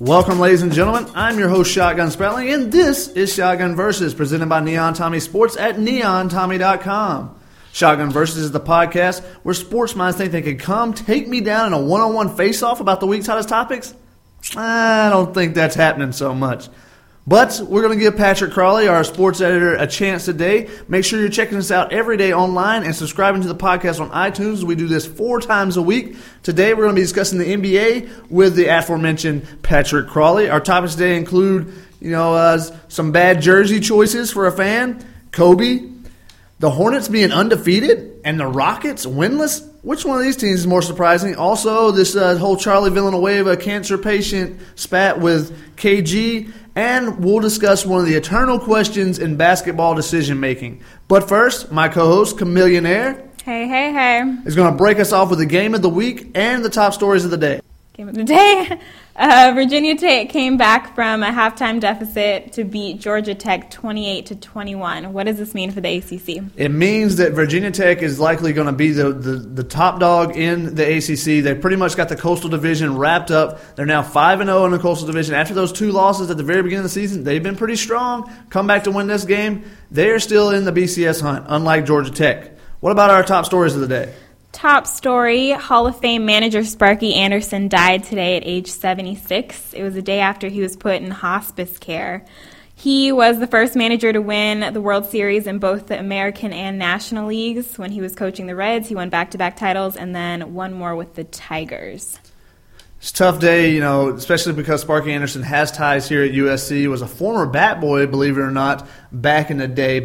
Welcome, ladies and gentlemen. I'm your host, Shotgun Spratling, and this is Shotgun Versus, presented by Neon Tommy Sports at neontommy.com. Shotgun Versus is the podcast where sports minds think they can come take me down in a one-on-one face-off about the week's hottest topics. I don't think that's happening so much. But we're going to give Patrick Crawley, our sports editor, a chance today. Make sure you're checking us out every day online and subscribing to the podcast on iTunes. We do this 4 times a week. Today we're going to be discussing the NBA with the aforementioned Patrick Crawley. Our topics today include, some bad jersey choices for a fan, Kobe, the Hornets being undefeated, and the Rockets winless. Which one of these teams is more surprising? Also, this whole Charlie Villanueva cancer patient spat with KG. And we'll discuss one of the eternal questions in basketball decision-making. But first, my co-host, Chameleonaire, Hey, is going to break us off with the game of the week and the top stories of the day. Game of the day. Virginia Tech came back from a halftime deficit to beat Georgia Tech 28-21. What does this mean for the ACC? It means that Virginia Tech is likely going to be the top dog in the ACC. They pretty much got the Coastal Division wrapped up. They're now 5-0 in the Coastal Division. After those 2 losses at the very beginning of the season, they've been pretty strong. Come back to win this game. They are still in the BCS hunt, unlike Georgia Tech. What about our top stories of the day? Top story, Hall of Fame manager Sparky Anderson died today at age 76. It was the day after he was put in hospice care. He was the first manager to win the World Series in both the American and National Leagues. When he was coaching the Reds, he won back-to-back titles and then one more with the Tigers. It's a tough day, especially because Sparky Anderson has ties here at USC. He was a former bat boy, believe it or not, back in the day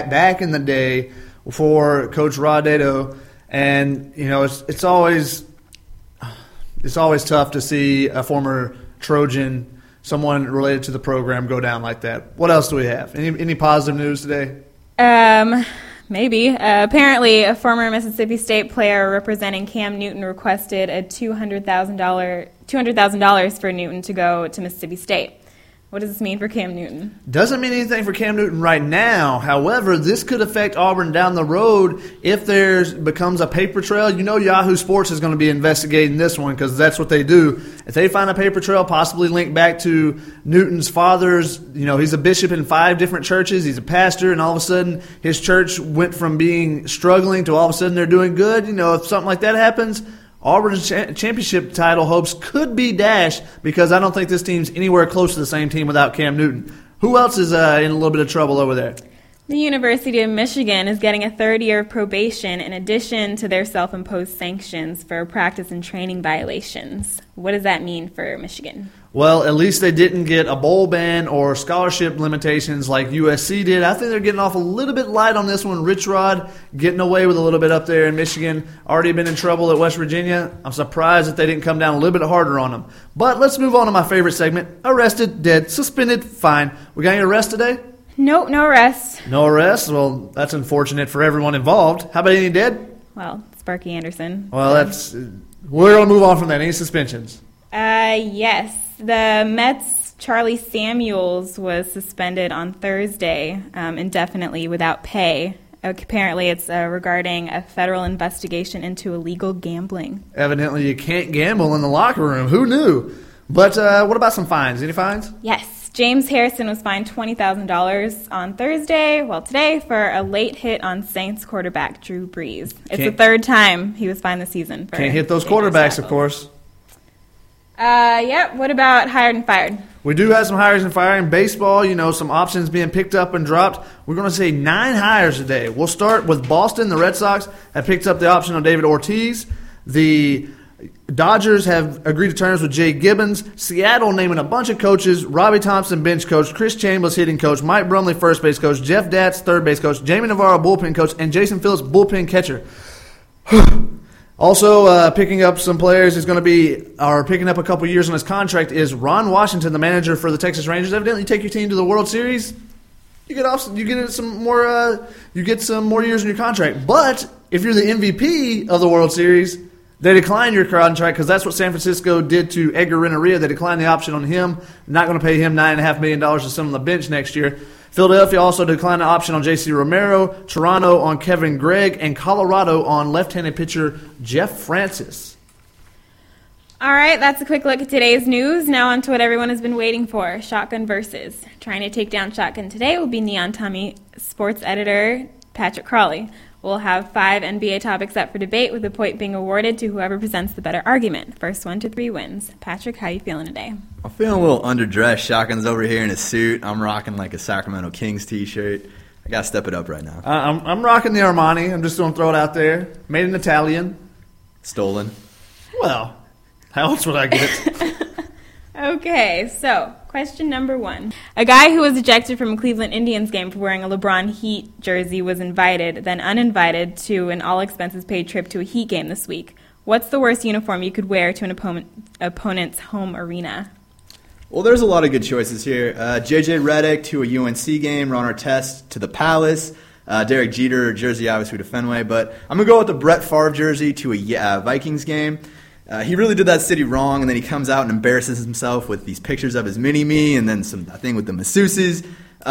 for Coach Rod Dedeaux. And, it's always tough to see a former Trojan, someone related to the program, go down like that. What else do we have? Any positive news today? Maybe. Apparently, a former Mississippi State player representing Cam Newton requested a $200,000 for Newton to go to Mississippi State. What does this mean for Cam Newton? Doesn't mean anything for Cam Newton right now. However, this could affect Auburn down the road if there becomes a paper trail. Yahoo Sports is going to be investigating this one because that's what they do. If they find a paper trail possibly linked back to Newton's father's, he's a bishop in 5 different churches. He's a pastor, and all of a sudden his church went from being struggling to all of a sudden they're doing good. If something like that happens, Auburn's championship title hopes could be dashed because I don't think this team's anywhere close to the same team without Cam Newton. Who else is in a little bit of trouble over there? The University of Michigan is getting a 3rd year of probation in addition to their self-imposed sanctions for practice and training violations. What does that mean for Michigan? Well, at least they didn't get a bowl ban or scholarship limitations like USC did. I think they're getting off a little bit light on this one. Rich Rod getting away with a little bit up there in Michigan. Already been in trouble at West Virginia. I'm surprised that they didn't come down a little bit harder on them. But let's move on to my favorite segment. Arrested, dead, suspended, fine. We got any arrests today? Nope, no arrests. No arrests? Well, that's unfortunate for everyone involved. How about any dead? Well, Sparky Anderson. Well, we're going to move on from that. Any suspensions? Yes. The Mets' Charlie Samuels was suspended on Thursday indefinitely without pay. Apparently, it's regarding a federal investigation into illegal gambling. Evidently, you can't gamble in the locker room. Who knew? But what about some fines? Any fines? Yes. James Harrison was fined $20,000 on today, for a late hit on Saints quarterback Drew Brees. It's the 3rd time he was fined this season. Can't hit those quarterbacks, of course. What about hired and fired? We do have some hires and firing. Baseball, some options being picked up and dropped. We're going to say 9 hires today. We'll start with Boston. The Red Sox have picked up the option on David Ortiz. The Dodgers have agreed to terms with Jay Gibbons. Seattle naming a bunch of coaches. Robbie Thompson, bench coach. Chris Chambliss, hitting coach. Mike Brumley, first base coach. Jeff Datz, third base coach. Jamie Navarro, bullpen coach. And Jason Phillips, bullpen catcher. Also, picking up some players picking up a couple years on his contract is Ron Washington, the manager for the Texas Rangers. Evidently, you take your team to the World Series, you get some more years in your contract. But if you're the MVP of the World Series, they decline your contract because that's what San Francisco did to Edgar Renteria. They declined the option on him. Not going to pay him $9.5 million to sit on the bench next year. Philadelphia also declined the option on J.C. Romero, Toronto on Kevin Gregg, and Colorado on left-handed pitcher Jeff Francis. All right, that's a quick look at today's news. Now on to what everyone has been waiting for, Shotgun Versus. Trying to take down Shotgun today will be Neon Tommy sports editor Patrick Crawley. We'll have 5 NBA topics up for debate, with a point being awarded to whoever presents the better argument. First 1 to 3 wins. Patrick, how are you feeling today? I'm feeling a little underdressed. Shotgun's over here in a suit. I'm rocking like a Sacramento Kings t-shirt. I got to step it up right now. I'm rocking the Armani. I'm just going to throw it out there. Made in Italian. Stolen. Well, how else would I get it? Okay, so question number 1. A guy who was ejected from a Cleveland Indians game for wearing a LeBron Heat jersey was invited, then uninvited, to an all-expenses-paid trip to a Heat game this week. What's the worst uniform you could wear to an opponent's home arena? Well, there's a lot of good choices here. J.J. Redick to a UNC game, Ron Artest to the Palace, Derek Jeter jersey obviously to Fenway, but I'm going to go with the Brett Favre jersey to a Vikings game. He really did that city wrong, and then he comes out and embarrasses himself with these pictures of his mini-me and then a thing with the masseuses.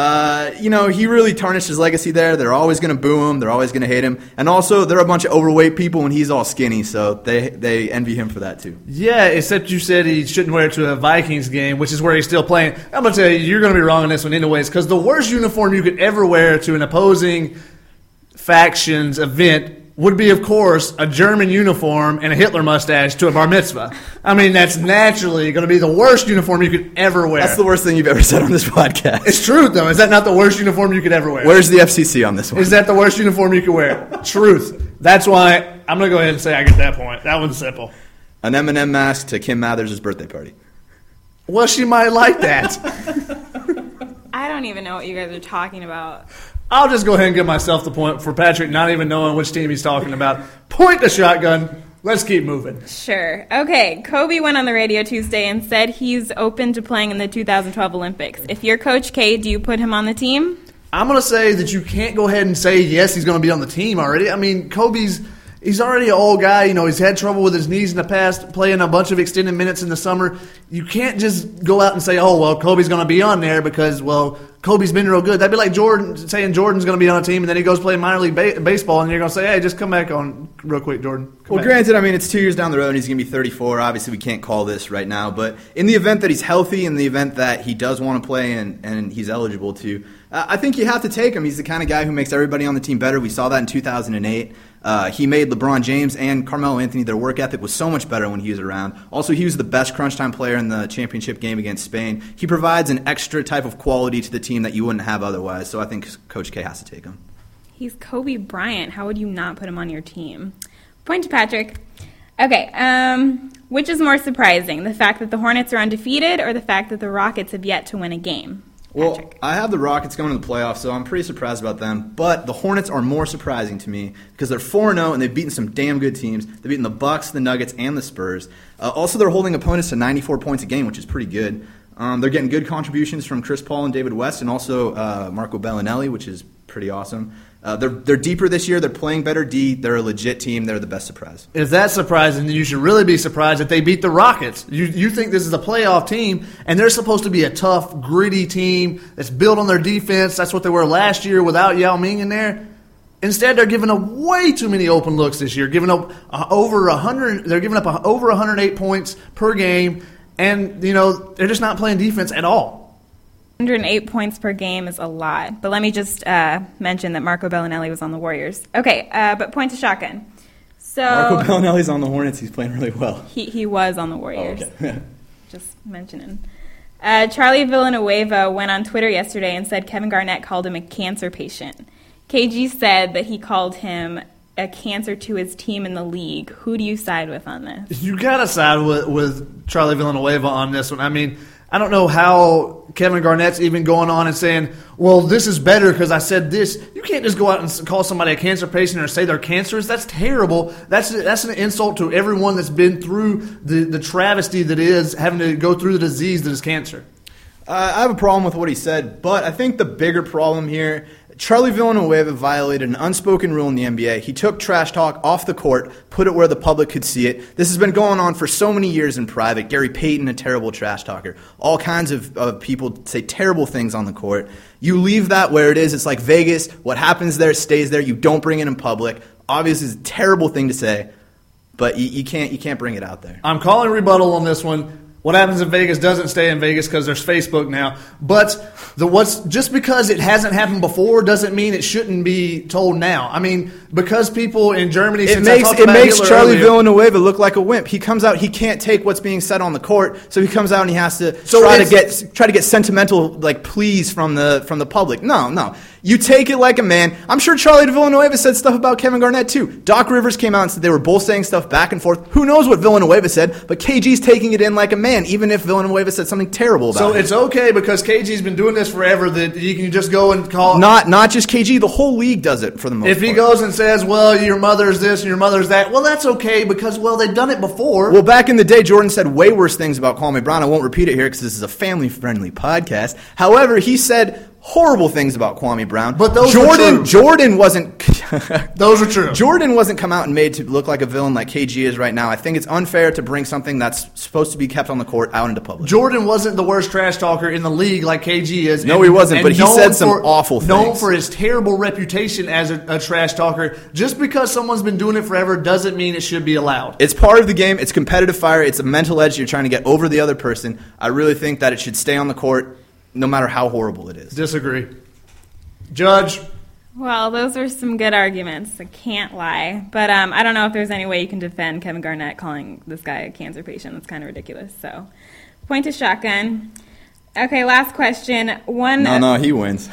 He really tarnished his legacy there. They're always going to boo him. They're always going to hate him. And also, they're a bunch of overweight people, and he's all skinny, so they envy him for that, too. Yeah, except you said he shouldn't wear it to a Vikings game, which is where he's still playing. I'm going to tell you, you're going to be wrong on this one anyways, because the worst uniform you could ever wear to an opposing faction's event would be, of course, a German uniform and a Hitler mustache to a bar mitzvah. I mean, that's naturally going to be the worst uniform you could ever wear. That's the worst thing you've ever said on this podcast. It's true, though. Is that not the worst uniform you could ever wear? Where's the FCC on this one? Is that the worst uniform you could wear? Truth. That's why I'm going to go ahead and say I get that point. That one's simple. An M&M mask to Kim Mathers' birthday party. Well, she might like that. I don't even know what you guys are talking about. I'll just go ahead and give myself the point for Patrick not even knowing which team he's talking about. Point the Shotgun. Let's keep moving. Sure. Okay, Kobe went on the radio Tuesday and said he's open to playing in the 2012 Olympics. If you're Coach K, do you put him on the team? I'm going to say that you can't go ahead and say, yes, he's going to be on the team already. I mean, He's already an old guy. You know, he's had trouble with his knees in the past, playing a bunch of extended minutes in the summer. You can't just go out and say, oh, well, Kobe's going to be on there because, well, Kobe's been real good. That'd be like Jordan saying Jordan's going to be on a team, and then he goes play minor league baseball, and you're going to say, hey, just come back on real quick, Jordan. Granted, I mean, it's 2 years down the road, and he's going to be 34. Obviously, we can't call this right now. But in the event that he's healthy, in the event that he does want to play and he's eligible to, I think you have to take him. He's the kind of guy who makes everybody on the team better. We saw that in 2008. He made LeBron James and Carmelo Anthony, their work ethic was so much better when he was around. Also, he was the best crunch time player in the championship game against Spain. He provides an extra type of quality to the team that you wouldn't have otherwise, so I think Coach K has to take him. He's Kobe Bryant. How would you not put him on your team? Point to Patrick. Okay, which is more surprising, the fact that the Hornets are undefeated or the fact that the Rockets have yet to win a game? Well, I have the Rockets going to the playoffs, so I'm pretty surprised about them. But the Hornets are more surprising to me because they're 4-0 and they've beaten some damn good teams. They've beaten the Bucks, the Nuggets, and the Spurs. Also, they're holding opponents to 94 points a game, which is pretty good. They're getting good contributions from Chris Paul and David West, and also Marco Bellinelli, which is pretty awesome. They're deeper this year. They're playing better D. They're a legit team. They're the best surprise. If that's surprising, then you should really be surprised that they beat the Rockets. You think this is a playoff team, and they're supposed to be a tough, gritty team that's built on their defense. That's what they were last year without Yao Ming in there. Instead, they're giving up way too many open looks this year, giving up over 100. They're giving up over 108 points per game, and they're just not playing defense at all. 108 points per game is a lot. But let me just mention that Marco Bellinelli was on the Warriors. Okay, but point to Shotgun. So Marco Bellinelli's on the Hornets. He's playing really well. He was on the Warriors. Oh, okay. Just mentioning. Charlie Villanueva went on Twitter yesterday and said Kevin Garnett called him a cancer patient. KG said that he called him a cancer to his team in the league. Who do you side with on this? You got to side with Charlie Villanueva on this one. I mean, I don't know how Kevin Garnett's even going on and saying, well, this is better because I said this. You can't just go out and call somebody a cancer patient or say they're cancerous. That's terrible. That's an insult to everyone that's been through the travesty that is having to go through the disease that is cancer. I have a problem with what he said, but I think the bigger problem here, Charlie Villanueva violated an unspoken rule in the NBA. He took trash talk off the court, put it where the public could see it. This has been going on for so many years in private. Gary Payton, a terrible trash talker. All kinds of people say terrible things on the court. You leave that where it is. It's like Vegas. What happens there stays there. You don't bring it in public. Obviously, it's a terrible thing to say. but you can't bring it out there. I'm calling rebuttal on this one. What happens in Vegas doesn't stay in Vegas because there's Facebook now. But just because it hasn't happened before doesn't mean it shouldn't be told now. I mean, because people in Germany, it makes Charlie Villanueva look like a wimp. He comes out, he can't take what's being said on the court, so he comes out and he has to try to get sentimental like pleas from the public. No. You take it like a man. I'm sure Charlie Villanueva said stuff about Kevin Garnett too. Doc Rivers came out and said they were both saying stuff back and forth. Who knows what Villanueva said, but KG's taking it in like a man, even if Villanueva said something terrible about it. So it's okay because KG's been doing this forever that you can just go and call. Not just KG, the whole league does it for the most part. If he goes and says, well, your mother's this and your mother's that, well, that's okay because, well, they've done it before. Well, back in the day, Jordan said way worse things about Kwame Brown. I won't repeat it here because this is a family-friendly podcast. However, he said horrible things about Kwame Brown. But Jordan wasn't. Those are true. Jordan wasn't come out and made to look like a villain like KG is right now. I think it's unfair to bring something that's supposed to be kept on the court out into public. Jordan wasn't the worst trash talker in the league like KG is. No, he wasn't, but he said some awful things. Known for his terrible reputation as a trash talker. Just because someone's been doing it forever doesn't mean it should be allowed. It's part of the game. It's competitive fire. It's a mental edge you're trying to get over the other person. I really think that it should stay on the court no matter how horrible it is. Disagree. Judge? Well, those are some good arguments. I can't lie. But I don't know if there's any way you can defend Kevin Garnett calling this guy a cancer patient. That's kind of ridiculous. So, point to shotgun. Okay, last question. No, he wins.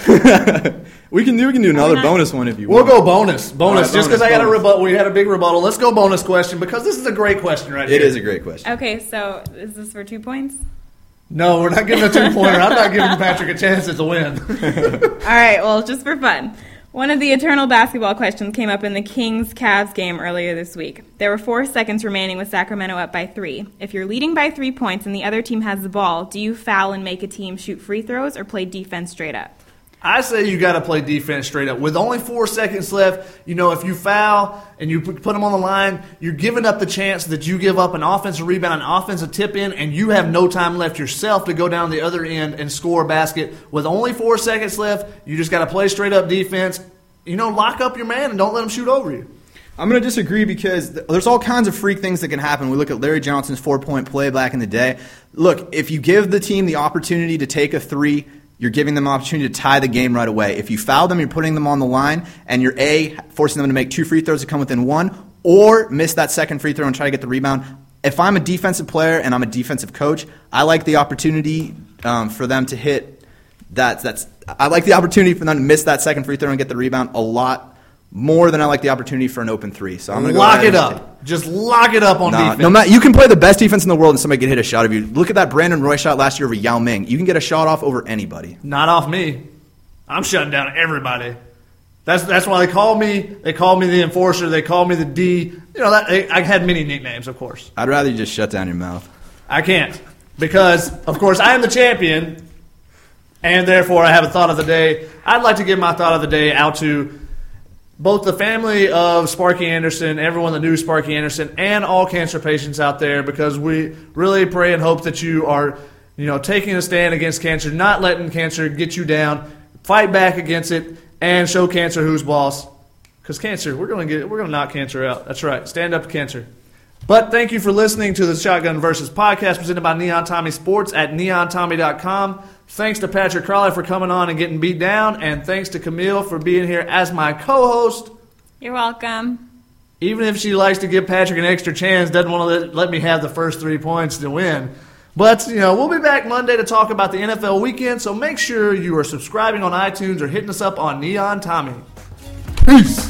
we can do another bonus one if you want. We'll go bonus. Right, just because I got a rebuttal. We had a big rebuttal. Let's go bonus question because this is a great question right here. It is a great question. Okay, so is this for 2 points? No, we're not giving a 2-pointer. I'm not giving Patrick a chance to win. All right, well, just for fun. One of the eternal basketball questions came up in the Kings-Cavs game earlier this week. There were 4 seconds remaining with Sacramento up by 3. If you're leading by 3 points and the other team has the ball, do you foul and make a team shoot free throws or play defense straight up? I say you got to play defense straight up. With only 4 seconds left, if you foul and you put them on the line, you're giving up the chance that you give up an offensive rebound, an offensive tip-in, and you have no time left yourself to go down the other end and score a basket. With only 4 seconds left, you just got to play straight-up defense. Lock up your man and don't let him shoot over you. I'm going to disagree because there's all kinds of freak things that can happen. We look at Larry Johnson's 4-point play back in the day. Look, if you give the team the opportunity to take a 3, you're giving them an opportunity to tie the game right away. If you foul them, you're putting them on the line, and you're forcing them to make 2 free throws to come within 1, or miss that second free throw and try to get the rebound. If I'm a defensive player and I'm a defensive coach, I like the opportunity for them to hit that. I like the opportunity for them to miss that second free throw and get the rebound a lot more than I like the opportunity for an open 3. So I'm going to lock it up. Just lock it up on defense. No matter, you can play the best defense in the world and somebody can hit a shot of you. Look at that Brandon Roy shot last year over Yao Ming. You can get a shot off over anybody. Not off me. I'm shutting down everybody. That's why they call me. They call me the enforcer. They call me the D. I had many nicknames, of course. I'd rather you just shut down your mouth. I can't because, of course, I am the champion, and therefore I have a thought of the day. I'd like to give my thought of the day out to both the family of Sparky Anderson, everyone that knew Sparky Anderson, and all cancer patients out there, because we really pray and hope that you are, taking a stand against cancer, not letting cancer get you down, fight back against it, and show cancer who's boss. Because cancer, we're going to knock cancer out. That's right. Stand up to cancer. But thank you for listening to the Shotgun Versus podcast presented by Neon Tommy Sports at neontommy.com. Thanks to Patrick Crawley for coming on and getting beat down, and thanks to Camille for being here as my co-host. You're welcome. Even if she likes to give Patrick an extra chance, doesn't want to let me have the first 3 points to win. But, we'll be back Monday to talk about the NFL weekend, so make sure you are subscribing on iTunes or hitting us up on Neon Tommy. Peace.